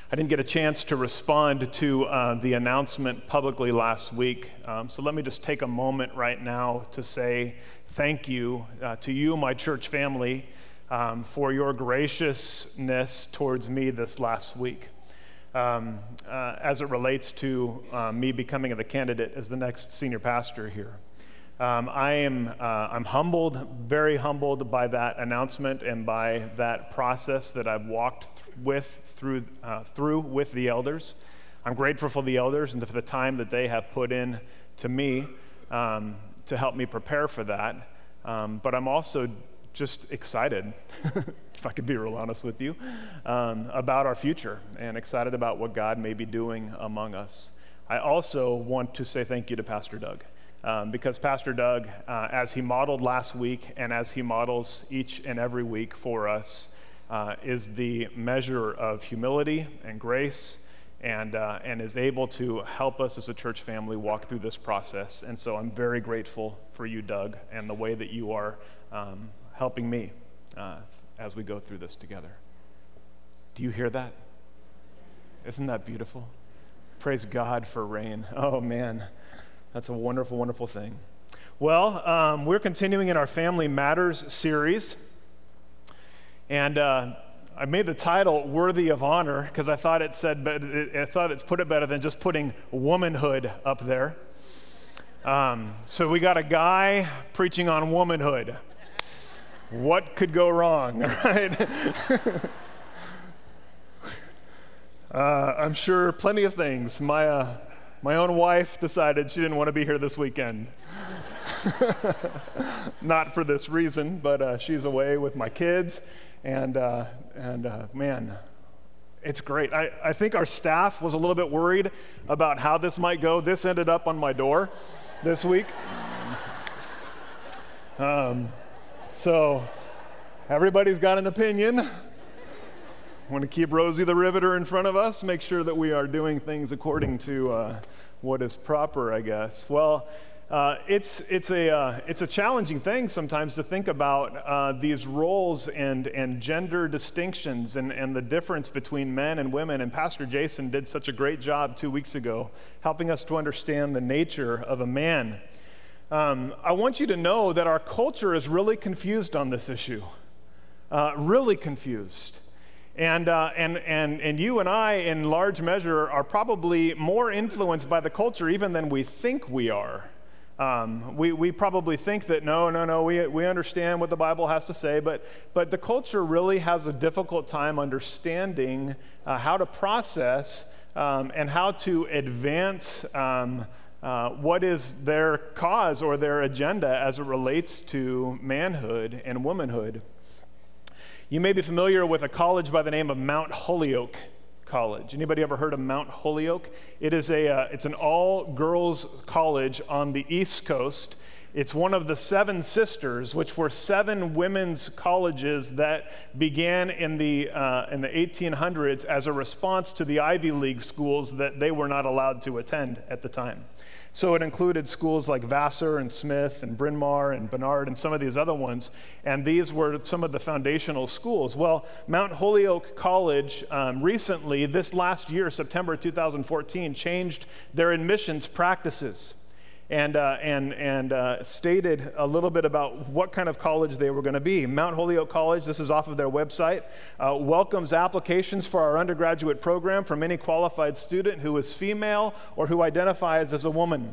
I didn't get a chance to respond to the announcement publicly last week. So let me just take a moment right now to say thank you to you, my church family, for your graciousness towards me this last week. As it relates to me becoming the candidate as the next senior pastor here. I'm humbled, very humbled by that announcement and by that process that I've walked through with the elders. I'm grateful for the elders and for the time that they have put in to me to help me prepare for that. But I'm also just excited, if I could be real honest with you, about our future and excited about what God may be doing among us. I also want to say thank you to Pastor Doug. Because Pastor Doug, as he modeled last week and as he models each and every week for us, is the measure of humility and grace and is able to help us as a church family walk through this process. And so I'm very grateful for you, Doug, and the way that you are helping me as we go through this together. Do you hear that? Isn't that beautiful? Praise God for rain. Oh, man. That's a wonderful, wonderful thing. Well, we're continuing in our Family Matters series, and I made the title "Worthy of Honor" because I thought it put it better than just putting womanhood up there. So we got a guy preaching on womanhood. What could go wrong, right? I'm sure plenty of things. My own wife decided she didn't want to be here this weekend. Not for this reason, but she's away with my kids, and man, it's great. I think our staff was a little bit worried about how this might go. This ended up on my door this week. So everybody's got an opinion. Want to keep Rosie the Riveter in front of us, make sure that we are doing things according to what is proper, I guess. Well, it's a challenging thing sometimes to think about these roles and gender distinctions and the difference between men and women. And Pastor Jason did such a great job 2 weeks ago helping us to understand the nature of a man. I want you to know that our culture is really confused on this issue, really confused. And you and I, in large measure, are probably more influenced by the culture even than we think we are. We probably think that, no, we understand what the Bible has to say, but the culture really has a difficult time understanding how to process and how to advance what is their cause or their agenda as it relates to manhood and womanhood. You may be familiar with a college by the name of Mount Holyoke College. Anybody ever heard of Mount Holyoke? It's an all-girls college on the East Coast. It's one of the Seven Sisters, which were 7 women's colleges that began in the 1800s as a response to the Ivy League schools that they were not allowed to attend at the time. So it included schools like Vassar and Smith and Bryn Mawr and Barnard and some of these other ones, and these were some of the foundational schools. Well, Mount Holyoke College recently, this last year, September 2014, changed their admissions practices and stated a little bit about what kind of college they were going to be. Mount Holyoke College, this is off of their website, welcomes applications for our undergraduate program from any qualified student who is female or who identifies as a woman.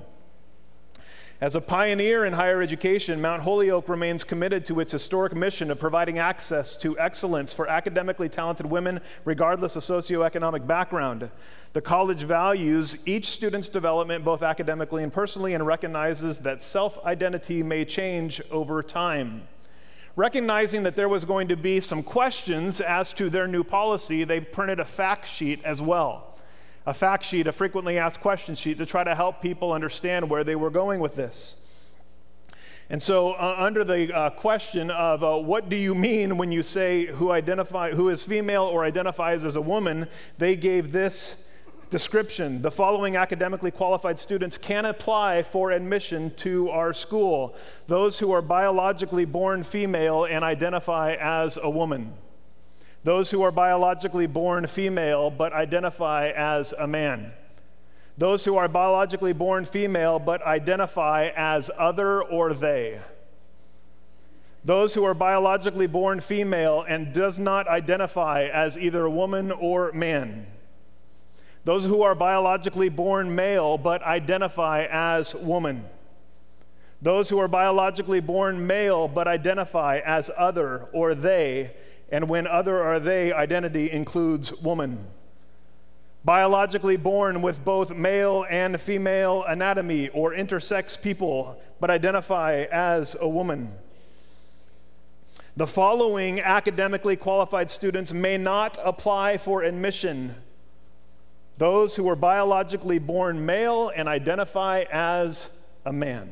As a pioneer in higher education, Mount Holyoke remains committed to its historic mission of providing access to excellence for academically talented women, regardless of socioeconomic background. The college values each student's development, both academically and personally, and recognizes that self-identity may change over time. Recognizing that there was going to be some questions as to their new policy, they printed a fact sheet as well. A fact sheet, a frequently asked question sheet, to try to help people understand where they were going with this. And so under the question of what do you mean when you say who is female or identifies as a woman, they gave this description: the following academically qualified students can apply for admission to our school: those who are biologically born female and identify as a woman, Those who are biologically born female but identify as a man. Those who are biologically born female but identify as other or they. Those who are biologically born female and does not identify as either woman or man. Those who are biologically born male but identify as woman. Those who are biologically born male but identify as other or they, and when other or they identity includes woman. Biologically born with both male and female anatomy or intersex people but identify as a woman. The following academically qualified students may not apply for admission: those who are biologically born male and identify as a man.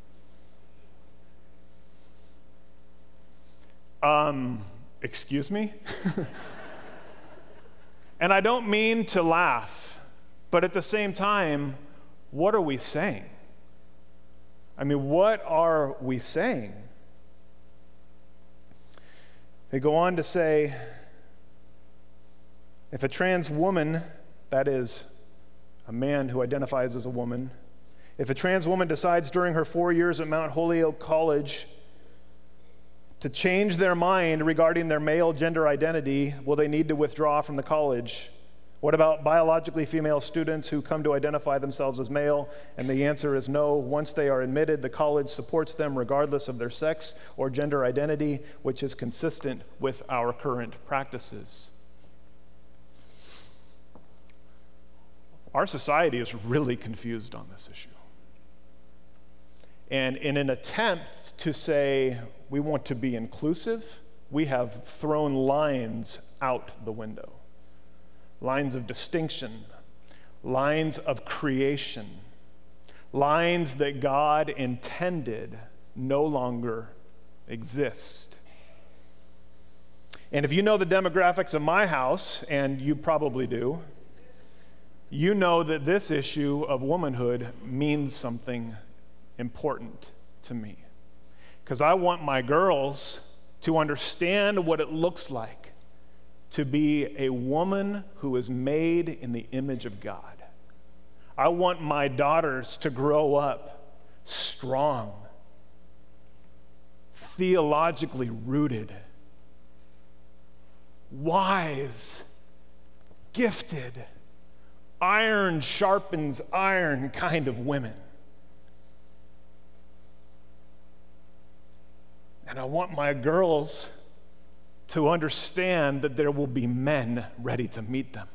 Excuse me? And I don't mean to laugh, but at the same time, what are we saying? I mean, what are we saying? They go on to say, if a trans woman, that is, a man who identifies as a woman, if a trans woman decides during her 4 years at Mount Holyoke College to change their mind regarding their male gender identity, will they need to withdraw from the college? What about biologically female students who come to identify themselves as male? And the answer is no. Once they are admitted, the college supports them regardless of their sex or gender identity, which is consistent with our current practices. Our society is really confused on this issue. And in an attempt to say we want to be inclusive, we have thrown lines out the window. Lines of distinction, lines of creation, lines that God intended no longer exist. And if you know the demographics of my house, and you probably do, you know that this issue of womanhood means something important to me. Because I want my girls to understand what it looks like to be a woman who is made in the image of God. I want my daughters to grow up strong, theologically rooted, wise, gifted, iron sharpens iron kind of women. And I want my girls to understand that there will be men ready to meet them.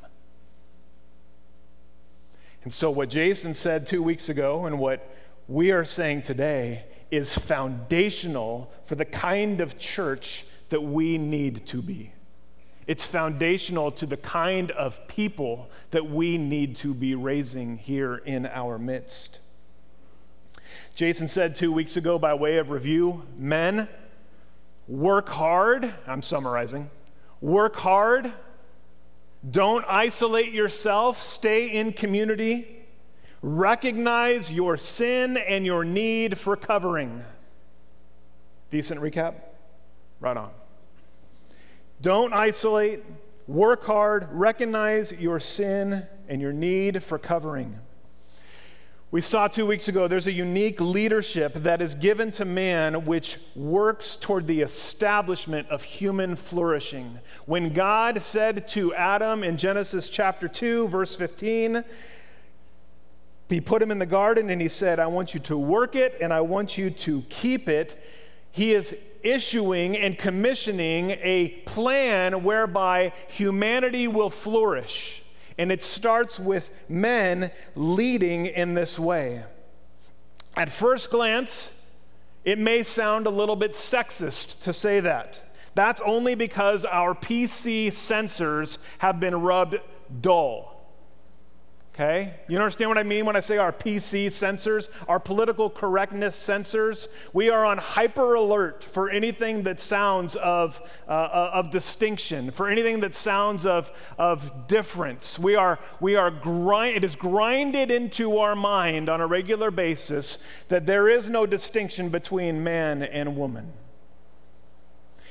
And so what Jason said 2 weeks ago and what we are saying today is foundational for the kind of church that we need to be. It's foundational to the kind of people that we need to be raising here in our midst. Jason said 2 weeks ago, by way of review, men, work hard. I'm summarizing. Work hard. Don't isolate yourself. Stay in community. Recognize your sin and your need for covering. Decent recap? Right on. Don't isolate. Work hard. Recognize your sin and your need for covering. We saw 2 weeks ago there's a unique leadership that is given to man which works toward the establishment of human flourishing. When God said to Adam in Genesis chapter 2, verse 15, he put him in the garden and he said, I want you to work it and I want you to keep it. He is issuing and commissioning a plan whereby humanity will flourish. And it starts with men leading in this way. At first glance, it may sound a little bit sexist to say that. That's only because our PC sensors have been rubbed dull. Okay? You understand what I mean when I say our PC sensors, our political correctness sensors? We are on hyper alert for anything that sounds of distinction, for anything that sounds of difference. It is grinded into our mind on a regular basis that there is no distinction between man and woman.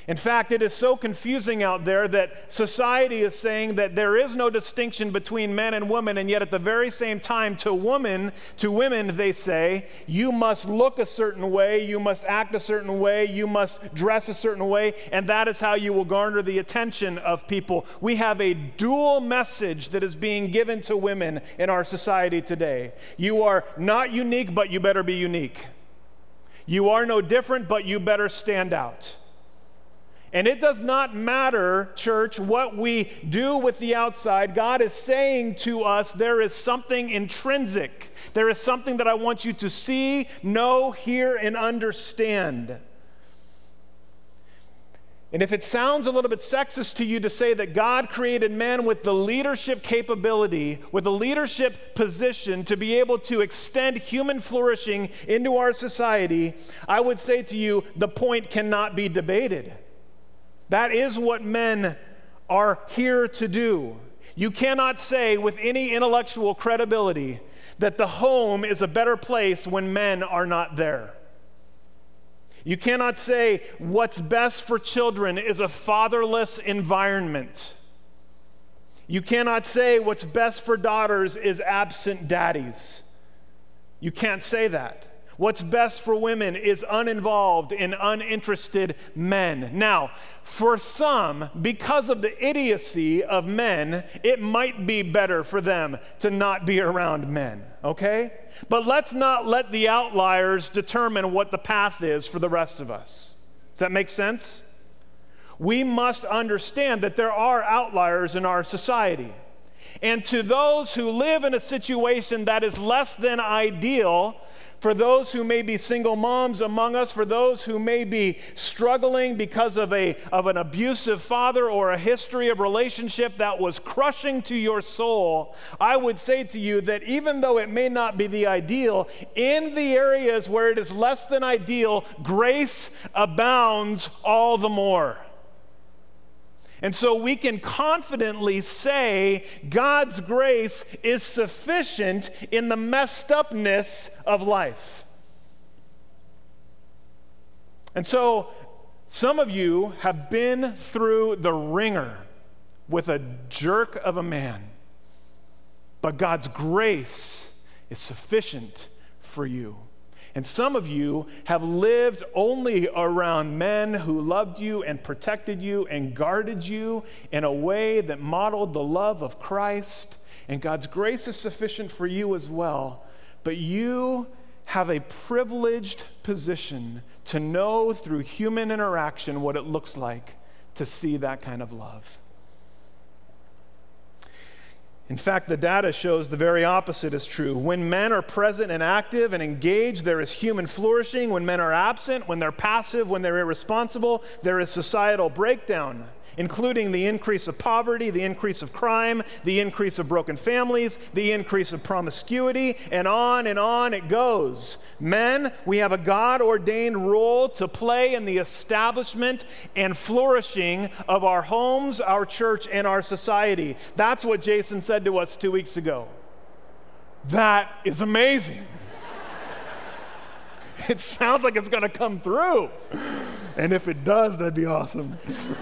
In fact, it is so confusing out there that society is saying that there is no distinction between men and women, and yet at the very same time, to women, they say, you must look a certain way, you must act a certain way, you must dress a certain way, and that is how you will garner the attention of people. We have a dual message that is being given to women in our society today. You are not unique, but you better be unique. You are no different, but you better stand out. And it does not matter, church, what we do with the outside. God is saying to us, there is something intrinsic. There is something that I want you to see, know, hear, and understand. And if it sounds a little bit sexist to you to say that God created man with the leadership capability, with a leadership position to be able to extend human flourishing into our society, I would say to you, the point cannot be debated. That is what men are here to do. You cannot say with any intellectual credibility that the home is a better place when men are not there. You cannot say what's best for children is a fatherless environment. You cannot say what's best for daughters is absent daddies. You can't say that. What's best for women is uninvolved and uninterested men. Now, for some, because of the idiocy of men, it might be better for them to not be around men, okay? But let's not let the outliers determine what the path is for the rest of us. Does that make sense? We must understand that there are outliers in our society. And to those who live in a situation that is less than ideal, for those who may be single moms among us, for those who may be struggling because of an abusive father or a history of relationship that was crushing to your soul, I would say to you that even though it may not be the ideal, in the areas where it is less than ideal, grace abounds all the more. And so we can confidently say God's grace is sufficient in the messed upness of life. And so some of you have been through the ringer with a jerk of a man, but God's grace is sufficient for you. And some of you have lived only around men who loved you and protected you and guarded you in a way that modeled the love of Christ. And God's grace is sufficient for you as well. But you have a privileged position to know through human interaction what it looks like to see that kind of love. In fact, the data shows the very opposite is true. When men are present and active and engaged, there is human flourishing. When men are absent, when they're passive, when they're irresponsible, there is societal breakdown, including the increase of poverty, the increase of crime, the increase of broken families, the increase of promiscuity, and on it goes. Men, we have a God-ordained role to play in the establishment and flourishing of our homes, our church, and our society. That's what Jason said to us 2 weeks ago. That is amazing. It sounds like it's going to come through. And if it does, that'd be awesome.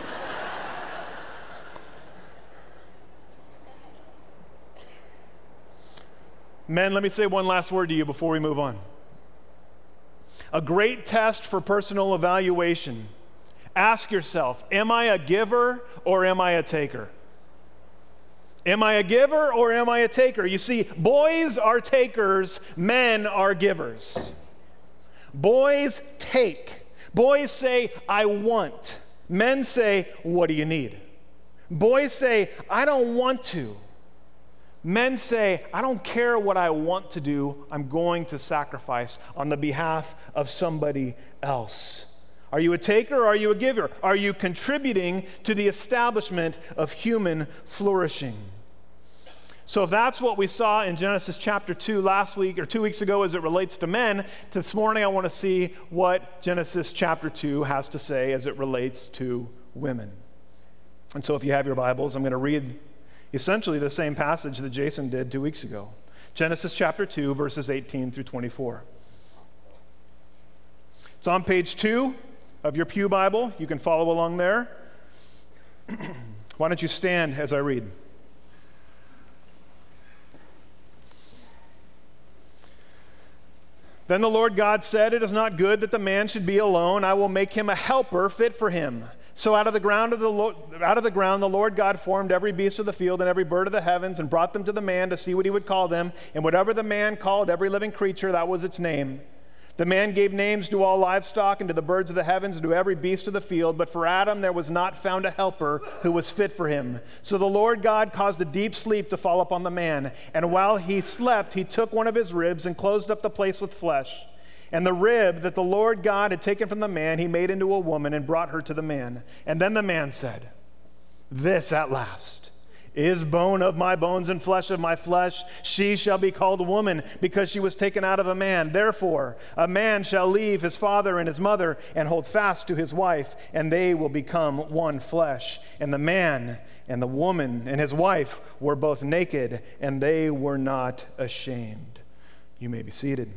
Men, let me say one last word to you before we move on. A great test for personal evaluation. Ask yourself, am I a giver or am I a taker? Am I a giver or am I a taker? You see, boys are takers, men are givers. Boys take. Boys say, I want. Men say, what do you need? Boys say, I don't want to. Men say, I don't care what I want to do, I'm going to sacrifice on the behalf of somebody else. Are you a taker or are you a giver? Are you contributing to the establishment of human flourishing? So if that's what we saw in Genesis chapter 2 last week or 2 weeks ago as it relates to men, this morning I want to see what Genesis chapter 2 has to say as it relates to women. And so if you have your Bibles, I'm going to read essentially the same passage that Jason did 2 weeks ago. Genesis chapter 2, verses 18 through 24. It's on page 2 of your pew Bible. You can follow along there. Why don't you stand as I read? Then the Lord God said, "It is not good that the man should be alone. I will make him a helper fit for him." So out of the ground the Lord God formed every beast of the field and every bird of the heavens and brought them to the man to see what he would call them. And whatever the man called every living creature, that was its name. The man gave names to all livestock and to the birds of the heavens and to every beast of the field. But for Adam there was not found a helper who was fit for him. So the Lord God caused a deep sleep to fall upon the man. And while he slept, he took one of his ribs and closed up the place with flesh. And the rib that the Lord God had taken from the man, he made into a woman and brought her to the man. And then the man said, "This at last is bone of my bones and flesh of my flesh. She shall be called a woman because she was taken out of a man. Therefore, a man shall leave his father and his mother and hold fast to his wife, and they will become one flesh. And the man and the woman and his wife were both naked, and they were not ashamed." You may be seated.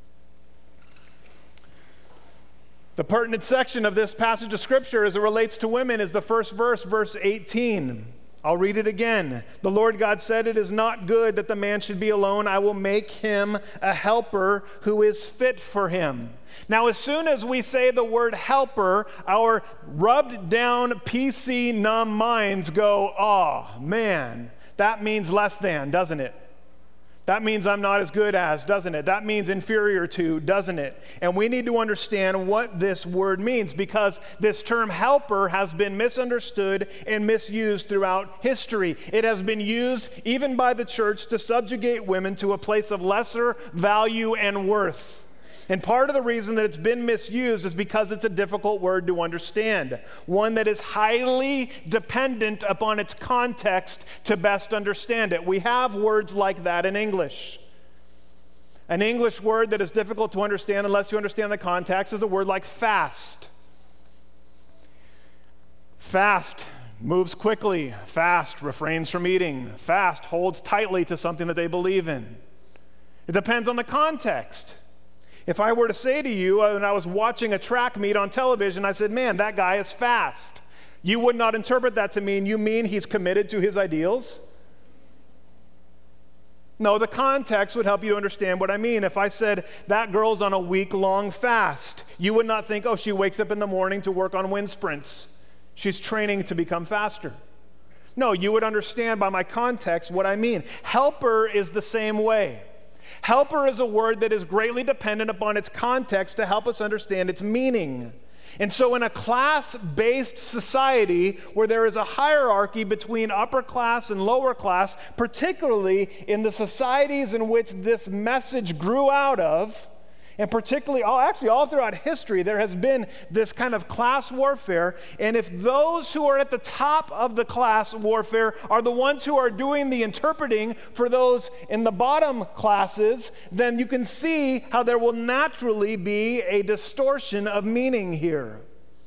The pertinent section of this passage of Scripture as it relates to women is the first verse, verse 18. I'll read it again. The Lord God said, "It is not good that the man should be alone. I will make him a helper who is fit for him." Now, as soon as we say the word helper, our rubbed down PC numb minds go, "Oh, man, that means less than, doesn't it? That means I'm not as good as, doesn't it? That means inferior to, doesn't it?" And we need to understand what this word means, because this term helper has been misunderstood and misused throughout history. It has been used even by the church to subjugate women to a place of lesser value and worth. And part of the reason that it's been misused is because it's a difficult word to understand, one that is highly dependent upon its context to best understand it. We have words like that in English. An English word that is difficult to understand unless you understand the context is a word like fast. Fast moves quickly. Fast refrains from eating. Fast holds tightly to something that they believe in. It depends on the context. If I were to say to you, when I was watching a track meet on television, I said, "Man, that guy is fast," you would not interpret that to mean you mean he's committed to his ideals. No, the context would help you to understand what I mean. If I said, "That girl's on a week-long fast," you would not think, "Oh, she wakes up in the morning to work on wind sprints. She's training to become faster." No, you would understand by my context what I mean. Helper is the same way. Helper is a word that is greatly dependent upon its context to help us understand its meaning. And so in a class-based society where there is a hierarchy between upper class and lower class, particularly in the societies in which this message grew out of, and particularly, all throughout history, there has been this kind of class warfare. And if those who are at the top of the class warfare are the ones who are doing the interpreting for those in the bottom classes, then you can see how there will naturally be a distortion of meaning here.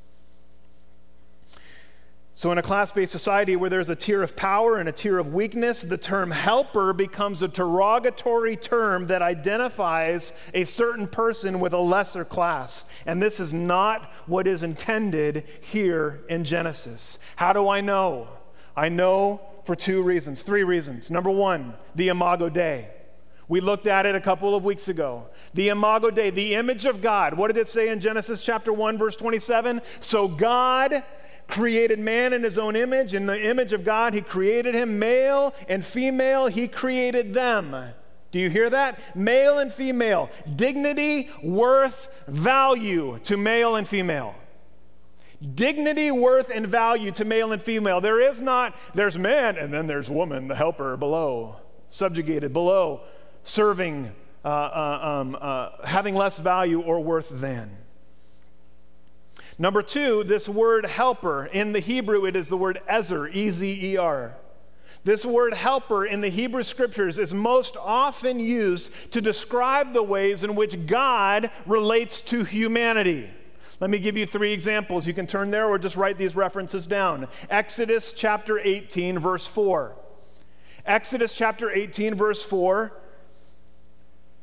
So in a class-based society where there's a tier of power and a tier of weakness, the term helper becomes a derogatory term that identifies a certain person with a lesser class. And this is not what is intended here in Genesis. How do I know? I know for three reasons. Number one, the Imago Dei. We looked at it a couple of weeks ago. The Imago Dei, the image of God. What did it say in Genesis chapter 1, verse 27? So God created man in his own image. In the image of God, he created him. Male and female, he created them. Do you hear that? Male and female. Dignity, worth, value to male and female. Dignity, worth, and value to male and female. There's man and then there's woman, the helper below, subjugated below, serving, having less value or worth than. Number two, this word helper, in the Hebrew it is the word ezer, E-Z-E-R. This word helper in the Hebrew scriptures is most often used to describe the ways in which God relates to humanity. Let me give you 3 examples. You can turn there or just write these references down. Exodus chapter 18, verse 4. Exodus chapter 18, verse 4.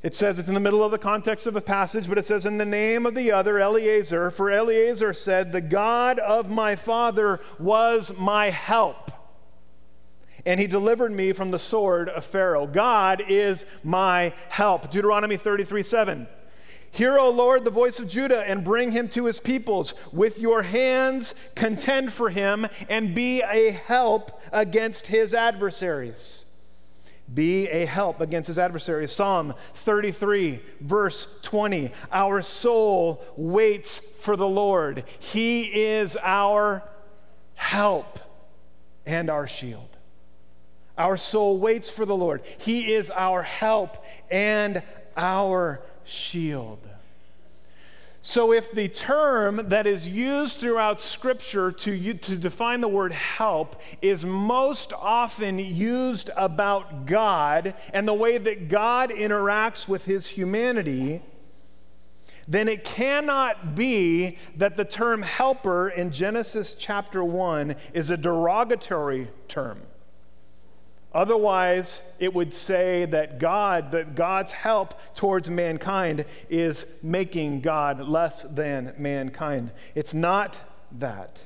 It says, it's in the middle of the context of a passage, but it says, in the name of the other, Eliezer, for Eliezer said, the God of my father was my help, and he delivered me from the sword of Pharaoh. God is my help. Deuteronomy 33:7. Hear, O Lord, the voice of Judah, and bring him to his peoples. With your hands contend for him, and be a help against his adversaries. Be a help against his adversaries. Psalm 33, verse 20. Our soul waits for the Lord. He is our help and our shield. Our soul waits for the Lord. He is our help and our shield. So if the term that is used throughout Scripture to define the word help is most often used about God and the way that God interacts with his humanity, then it cannot be that the term helper in Genesis chapter 1 is a derogatory term. Otherwise, it would say that God's help towards mankind is making God less than mankind. It's not that.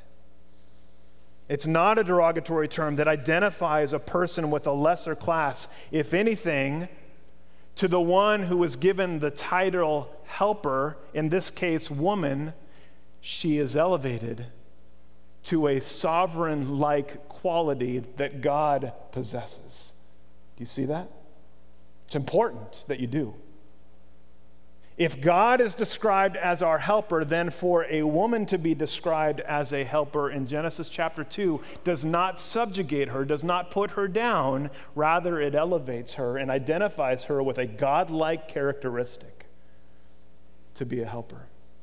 It's not a derogatory term that identifies a person with a lesser class. If anything, to the one who was given the title helper, in this case woman, she is elevated to a sovereign-like quality that God possesses. Do you see that? It's important that you do. If God is described as our helper, then for a woman to be described as a helper in Genesis chapter 2 does not subjugate her, does not put her down. Rather, it elevates her and identifies her with a God-like characteristic to be a helper.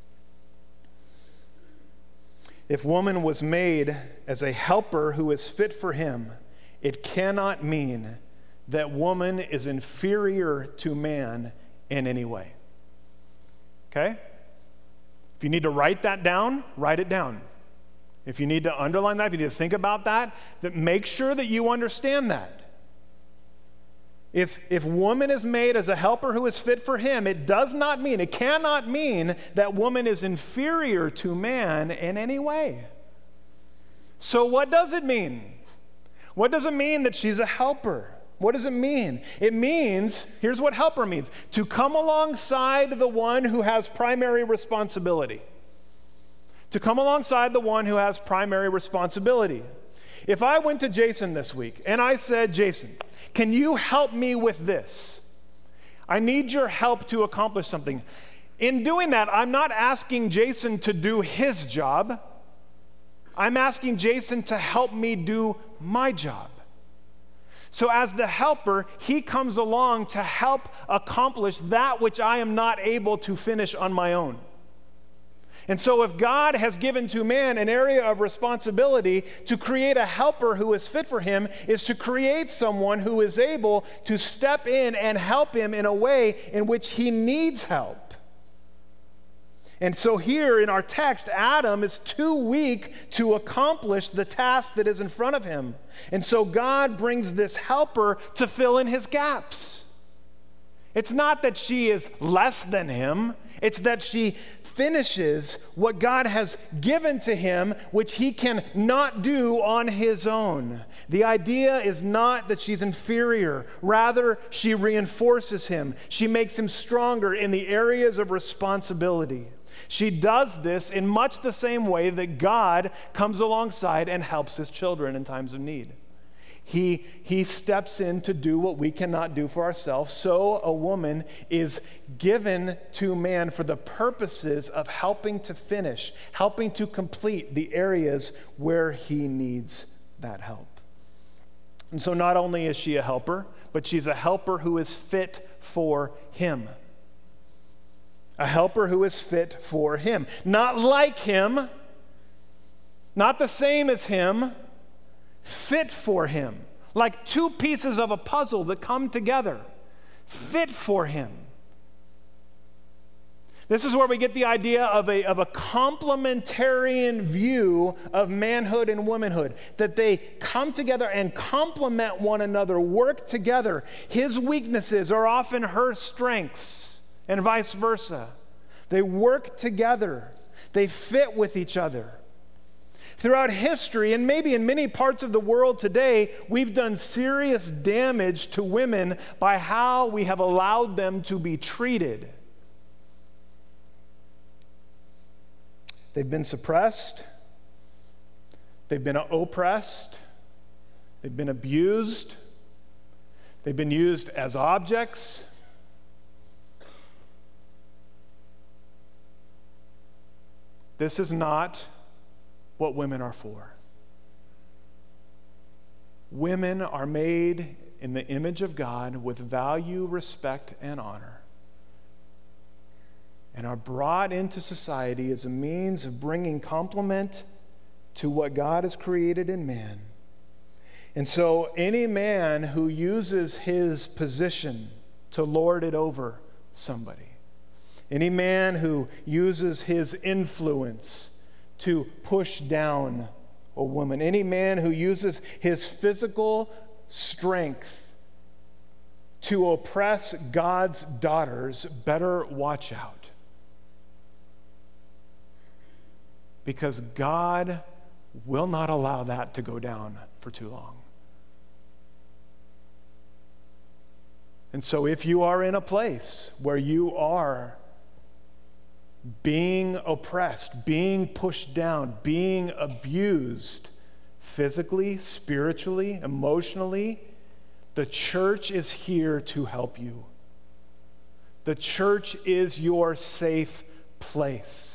If woman was made as a helper who is fit for him, it cannot mean that woman is inferior to man in any way. Okay? If you need to write that down, write it down. If you need to underline that, if you need to think about that, then make sure that you understand that. If woman is made as a helper who is fit for him, it cannot mean that woman is inferior to man in any way. So what does it mean? What does it mean that she's a helper? What does it mean? It means, here's what helper means: to come alongside the one who has primary responsibility. To come alongside the one who has primary responsibility. If I went to Jason this week and I said, Jason, can you help me with this? I need your help to accomplish something. In doing that, I'm not asking Jason to do his job. I'm asking Jason to help me do my job. So as the helper, he comes along to help accomplish that which I am not able to finish on my own. And so if God has given to man an area of responsibility to create a helper who is fit for him, is to create someone who is able to step in and help him in a way in which he needs help. And so here in our text, Adam is too weak to accomplish the task that is in front of him. And so God brings this helper to fill in his gaps. It's not that she is less than him. It's that she finishes what God has given to him, which he can not do on his own. The idea is not that she's inferior. Rather, she reinforces him. She makes him stronger in the areas of responsibility. She does this in much the same way that God comes alongside and helps his children in times of need. He steps in to do what we cannot do for ourselves. So a woman is given to man for the purposes of helping to finish, helping to complete the areas where he needs that help. And so not only is she a helper, but she's a helper who is fit for him. A helper who is fit for him. Not like him, not the same as him, fit for him. Like two pieces of a puzzle that come together. Fit for him. This is where we get the idea of a complementarian view of manhood and womanhood, that they come together and complement one another, work together. His weaknesses are often her strengths, and vice versa. They work together. They fit with each other. Throughout history, and maybe in many parts of the world today, we've done serious damage to women by how we have allowed them to be treated. They've been suppressed. They've been oppressed. They've been abused. They've been used as objects. This is not what women are for. Women are made in the image of God with value, respect, and honor, and are brought into society as a means of bringing complement to what God has created in man. And so any man who uses his position to lord it over somebody, any man who uses his influence to push down a woman, any man who uses his physical strength to oppress God's daughters, better watch out. Because God will not allow that to go down for too long. And so if you are in a place where you are being oppressed, being pushed down, being abused physically, spiritually, emotionally, the church is here to help you. The church is your safe place.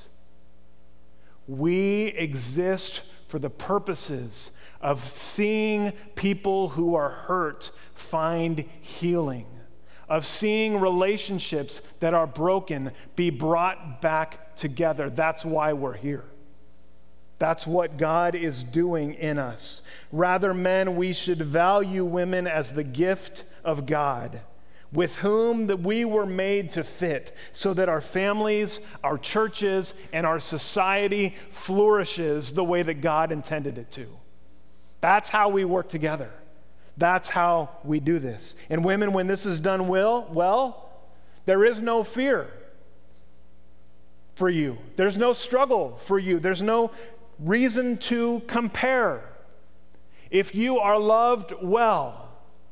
We exist for the purposes of seeing people who are hurt find healing, of seeing relationships that are broken be brought back together. That's why we're here. That's what God is doing in us. Rather, men, we should value women as the gift of God, with whom that we were made to fit, so that our families, our churches, and our society flourishes the way that God intended it to. That's how we work together. That's how we do this. And women, when this is done well, there is no fear for you. There's no struggle for you. There's no reason to compare. If you are loved well,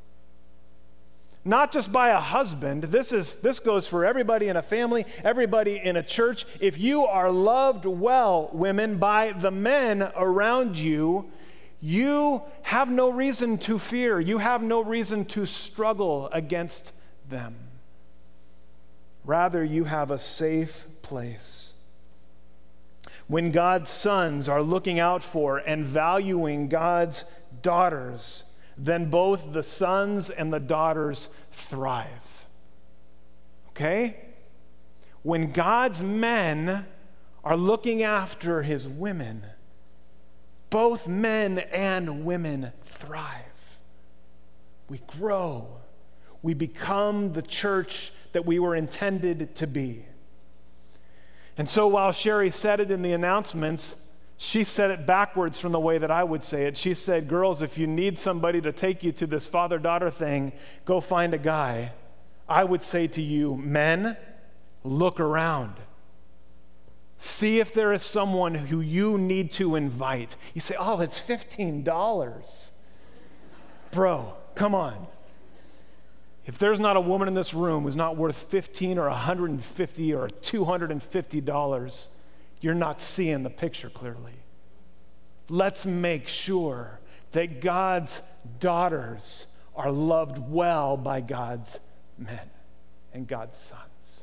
not just by a husband, this goes for everybody in a family, everybody in a church. If you are loved well, women, by the men around you, you have no reason to fear. You have no reason to struggle against them. Rather, you have a safe place. When God's sons are looking out for and valuing God's daughters, then both the sons and the daughters thrive. Okay? When God's men are looking after his women, both men and women thrive. We grow. We become the church that we were intended to be. And so while Sherry said it in the announcements, she said it backwards from the way that I would say it. She said, girls, if you need somebody to take you to this father-daughter thing, go find a guy. I would say to you, men, look around. See if there is someone who you need to invite. You say, oh, it's $15. Bro, come on. If there's not a woman in this room who's not worth $15 or $150 or $250, you're not seeing the picture clearly. Let's make sure that God's daughters are loved well by God's men and God's sons.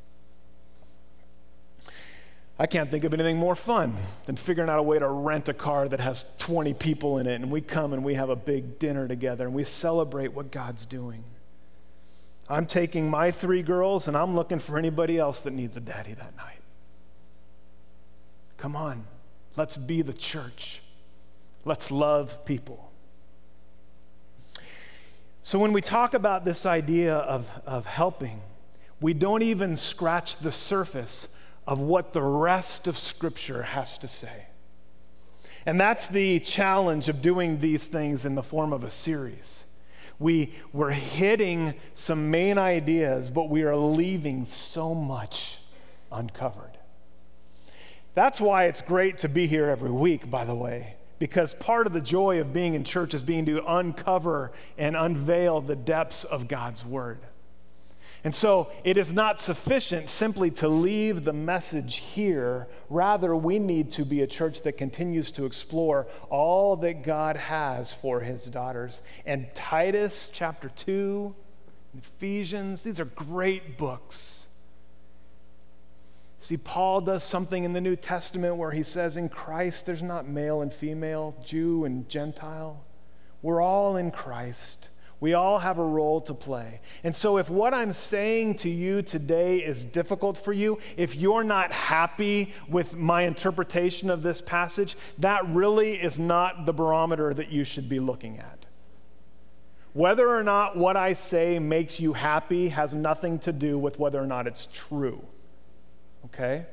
I can't think of anything more fun than figuring out a way to rent a car that has 20 people in it, and we come and we have a big dinner together and we celebrate what God's doing. I'm taking my 3 girls and I'm looking for anybody else that needs a daddy that night. Come on, let's be the church. Let's love people. So when we talk about this idea of helping, we don't even scratch the surface of what the rest of Scripture has to say. And that's the challenge of doing these things in the form of a series. We're hitting some main ideas, but we are leaving so much uncovered. That's why it's great to be here every week, by the way, because part of the joy of being in church is being to uncover and unveil the depths of God's Word. And so it is not sufficient simply to leave the message here. Rather, we need to be a church that continues to explore all that God has for his daughters. And Titus chapter 2, Ephesians, these are great books. See, Paul does something in the New Testament where he says in Christ there's not male and female, Jew and Gentile. We're all in Christ. We all have a role to play. And so if what I'm saying to you today is difficult for you, if you're not happy with my interpretation of this passage, that really is not the barometer that you should be looking at. Whether or not what I say makes you happy has nothing to do with whether or not it's true. Okay?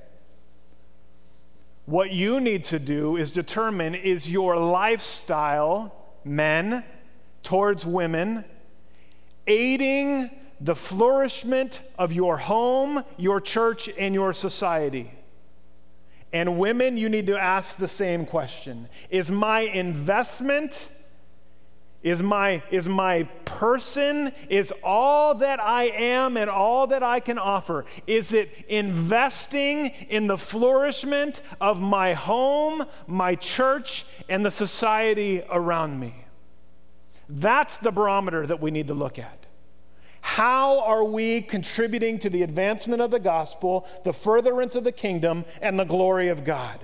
What you need to do is determine, is your lifestyle, men, towards women, aiding the flourishment of your home, your church, and your society? And women, you need to ask the same question. Is my investment, is my person, is all that I am and all that I can offer, is it investing in the flourishment of my home, my church, and the society around me? That's the barometer that we need to look at. How are we contributing to the advancement of the gospel, the furtherance of the kingdom, and the glory of God?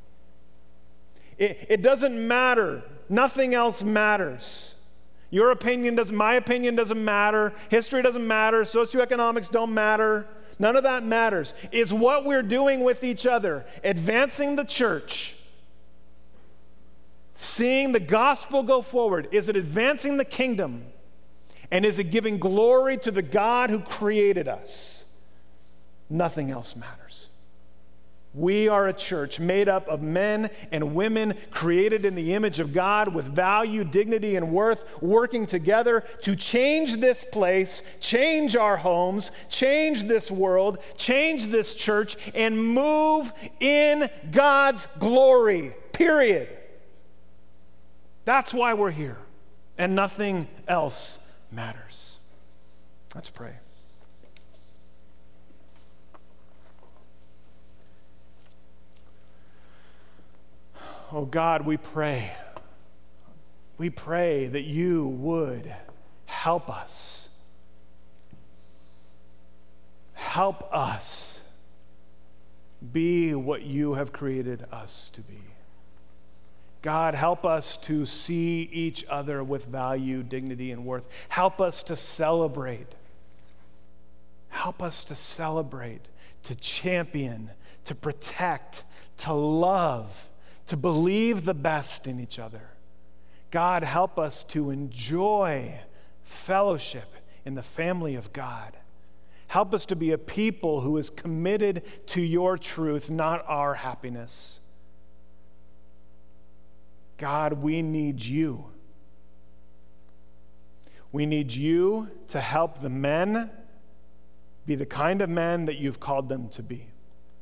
It doesn't matter. Nothing else matters. Your opinion doesn't, my opinion doesn't matter. History doesn't matter. Socioeconomics don't matter. None of that matters. Is what we're doing with each other advancing the church? Seeing the gospel go forward, is it advancing the kingdom? And is it giving glory to the God who created us? Nothing else matters. We are a church made up of men and women created in the image of God with value, dignity, and worth, working together to change this place, change our homes, change this world, change this church, and move in God's glory, period. That's why we're here, and nothing else matters. Let's pray. Oh God, we pray. We pray that you would help us. Help us be what you have created us to be. God, help us to see each other with value, dignity, and worth. Help us to celebrate. Help us to celebrate, to champion, to protect, to love, to believe the best in each other. God, help us to enjoy fellowship in the family of God. Help us to be a people who is committed to your truth, not our happiness. God, we need you. We need you to help the men be the kind of men that you've called them to be.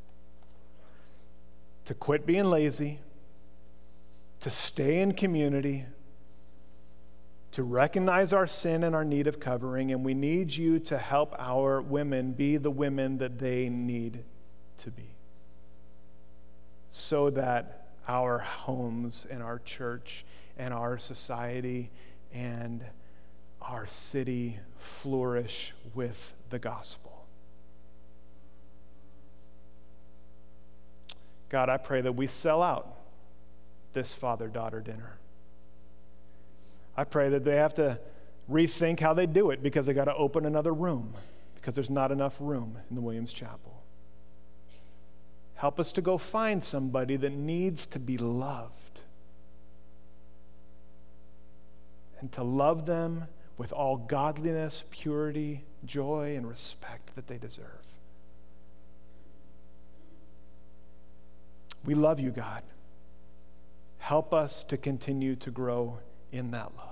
To quit being lazy, to stay in community, to recognize our sin and our need of covering, and we need you to help our women be the women that they need to be, so that our homes and our church and our society and our city flourish with the gospel. God, I pray that we sell out this father-daughter dinner. I pray that they have to rethink how they do it because they got to open another room because there's not enough room in the Williams Chapel. Help us to go find somebody that needs to be loved and to love them with all godliness, purity, joy, and respect that they deserve. We love you, God. Help us to continue to grow in that love.